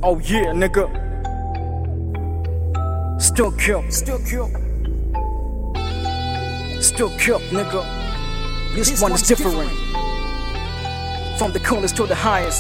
Oh yeah, nigga. Still kill, nigga. This one is different. From the coolest to the highest.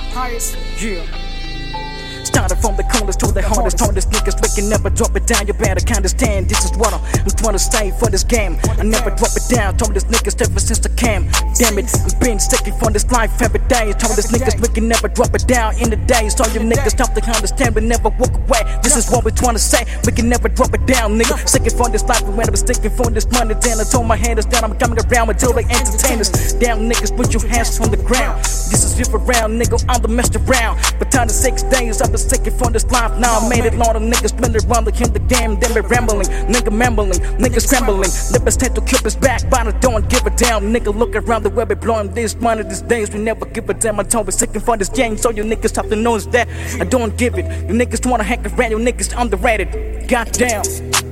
Yeah. Started from the coolest to the hardest niggas, we can never drop it down. You better understand, this is what I'm trying to say for this game. I never drop it down. Told this niggas ever since the cam. Damn it, I've been sticking for this life every day. Told this niggas we can never drop it down in the days. So you niggas stop to understand, but never walk away. This is what we're trying to say. We can never drop it down, nigga. Sticking for this life, we never sticking for this money. Then I told my haters that I'm coming around until they entertain us. Damn niggas, put your hands on the ground. This is if around, nigga. I'm the messed around. But time to 6 days, I've been sticking for this life. Now I made it long, the niggas spin around like him the game. Then be rambling, nigga mumbling, niggas scrambling. Lippers tend to keep his back, but I don't give a damn. Nigga look around the web, we blowing this money these days. We never give a damn. I told we sticking for this game, so you niggas have to know is that I don't give it. You niggas wanna hang around, you niggas underrated. Goddamn,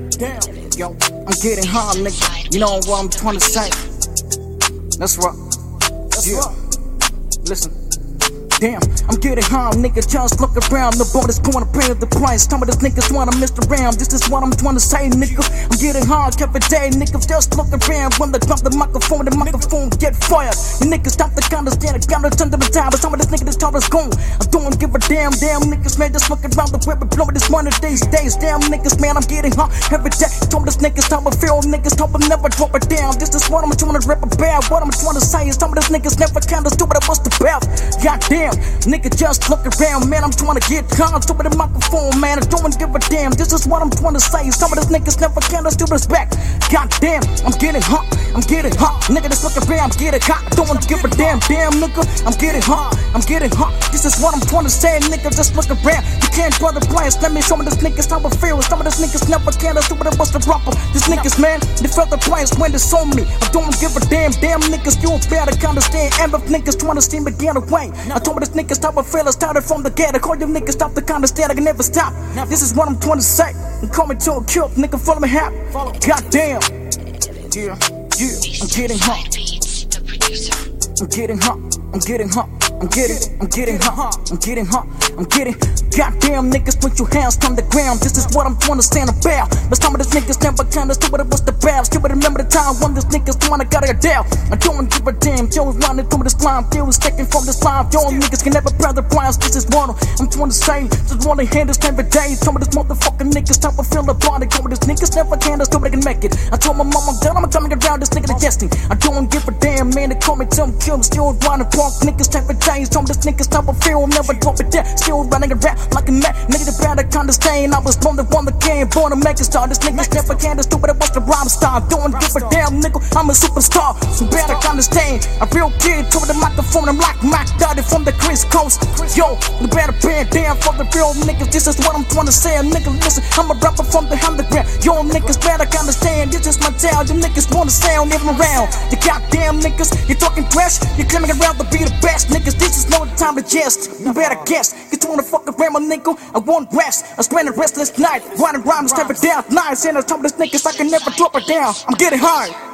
yo, I'm getting hard, nigga. You know what I'm trying to say? That's right. Yeah. Listen. Damn, I'm getting hard, nigga, just look around. The board is going to pay the price. Some of these niggas wanna mess around. This is what I'm trying to say, nigga. I'm getting hard every day, nigga, just look around. When they drop the microphone get fired. You niggas stop the understand, I gotta turn to the time. But some of these niggas, this top is gone. I don't give a damn niggas, man, just look around the web and blowing this money these days. Damn niggas, man, I'm getting hard every day. Told these niggas, top of feel, niggas, top of never drop it down. This is what I'm trying to rap about. What I'm trying to say is some of these niggas never can do what I was about. Goddamn. Nigga, just look around, man. I'm trying to get caught up with the microphone, man. I don't give a damn. This is what I'm trying to say. Some of these niggas never can do respect. Goddamn, I'm getting hot. Nigga, just look around, I'm getting hot. I don't give a damn, nigga. I'm getting hot. This is what I'm trying to say, nigga. Just look around. You can't draw the plans. Let me show me this niggas how I feel. Some of these niggas never can do what it was to proper. These niggas, man, they felt the plans when they saw me. I don't give a damn, niggas. You better understand. And if niggas trying to see me get away, I told me this niggas type of feel. I started from the gate. I call you niggas stop to understand. I can never stop. This is what I'm trying to say. I'm coming to a kill, nigga. Follow me hap. Goddamn. Yeah. I'm getting hot. Goddamn niggas, put your hands on the ground. This is what I'm trying to stand about. But some of these niggas never can do what it was the bad. Still remember the time when these niggas wanna got a down. I don't give a damn. Joe's running through this line. Still sticking from this line. Yo, niggas can never brand the plans. This is what I'm trying to say. Just wanna hand this every day. Some of these motherfucking niggas type of feel the body. Some of these niggas never can do what they can make it. I told my mom I'm done. I'm coming around this nigga digesting. I don't give a damn, man. They call me Tim Kim. Still running punk niggas every day. Some of these niggas type of feel never drop it down. Still running around like a man. Nigga, the better understand. I was born the one that came, born to make a star. This niggas never can do what it was the rhyme star. Don't give a damn, nigga. I'm a superstar. So better understand. A real kid to the microphone. I'm like Mac Daddy from the Chris Coast. Yo, you better bend down for the real niggas. This is what I'm trying to say, nigga. Listen, I'm a rapper from the underground. Yo, niggas better understand. This is my town. You niggas wanna sound even around. You goddamn niggas, you talking trash. You claiming around to be the best, niggas. This is no time to jest. You better guess. You wanna fuck around, my nigga. I won't rest. I spend a restless night, writing rhymes every day. Nights and I told these niggas I can never drop it down. I'm getting high.